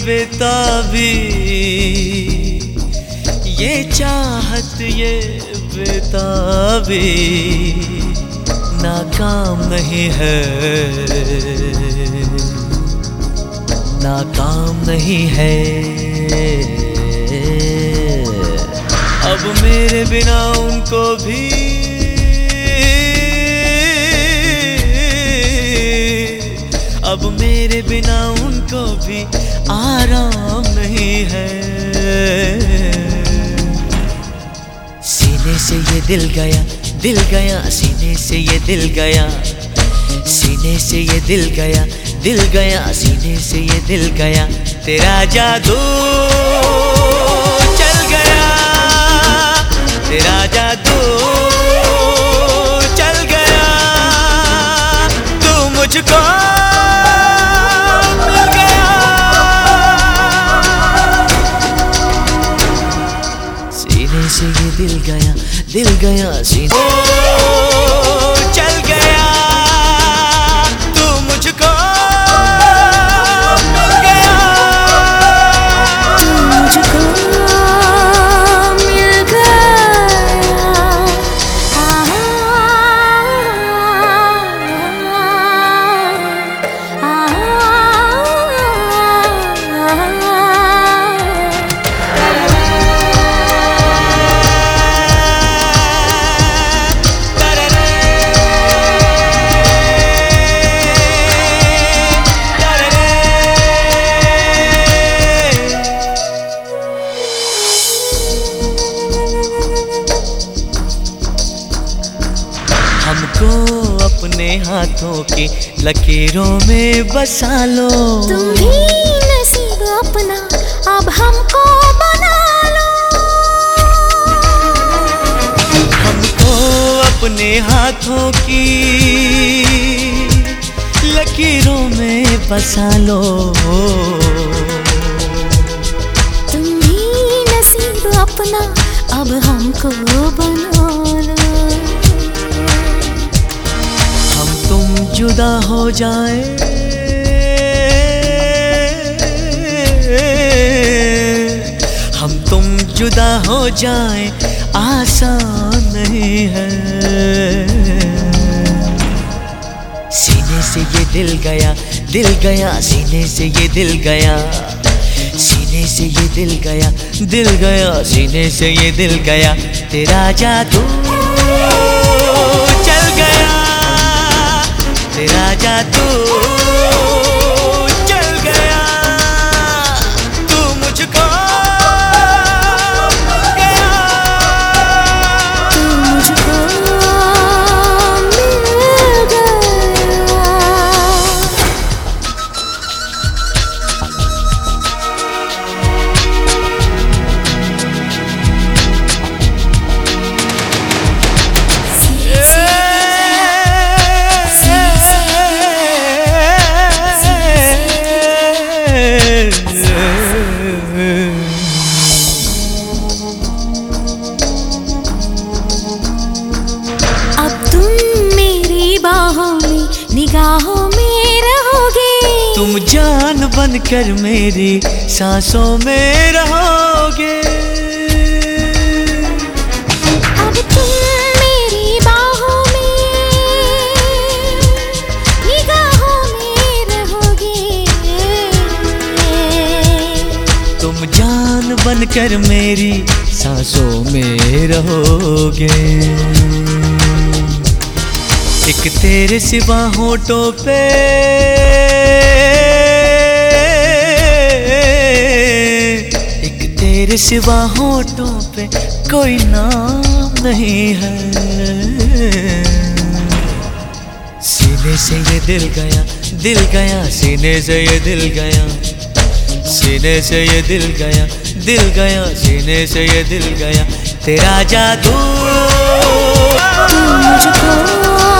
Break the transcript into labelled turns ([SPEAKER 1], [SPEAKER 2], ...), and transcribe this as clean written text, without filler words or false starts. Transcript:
[SPEAKER 1] बेताबी, ये चाहत ये बेताबी नाकाम नहीं है, नाकाम नहीं है। अब मेरे बिना उनको भी अब मेरे बिना उनको भी आराम नहीं है। सीने से ये दिल गया, दिल गया सीने से ये दिल गया, सीने से ये दिल गया, दिल गया सीने से ये दिल गया। तेरा जादू चल गया, तेरा जादू चल गया, तू मुझको मिल गया। सीने से ये दिल गया, दिल गया सीने चल गया, तू मुझको मिल गया,
[SPEAKER 2] तू मुझको मिल गया।
[SPEAKER 1] हमको अपने हाथों की लकीरों में बसा लो।
[SPEAKER 2] तुम भी नसीब अपना अब हमको बना लो।
[SPEAKER 1] हमको अपने हाथों की लकीरों में बसा लो।
[SPEAKER 2] तुम भी नसीब अपना अब हमको बना लो।
[SPEAKER 1] तुम जुदा हो जाए, हम तुम जुदा हो जाए आसान नहीं है। सीने से ये दिल गया, दिल गया सीने से ये दिल गया, सीने से ये दिल गया, दिल गया सीने से ये दिल गया। तेरा जादू चल गया, तेरा जादू चल गया, तू मुझको मिल गया,
[SPEAKER 2] तू मुझको मिल गया। निगाहों में रहोगे,
[SPEAKER 1] तुम जान बनकर मेरी सांसों में रहोगे।
[SPEAKER 2] अब तुम मेरी बाहों में निगाहों में रहोगे।
[SPEAKER 1] तुम जान बनकर मेरी सांसों में रहोगे। एक तेरे सिवा होठों पे एक तेरे सिवा होठों पे कोई नाम नहीं है। सीने से ये दिल गया, दिल गया सीने से ये दिल गया, सीने से ये दिल गया, दिल गया सीने से ये दिल गया। तेरा जादू
[SPEAKER 2] तू मुझको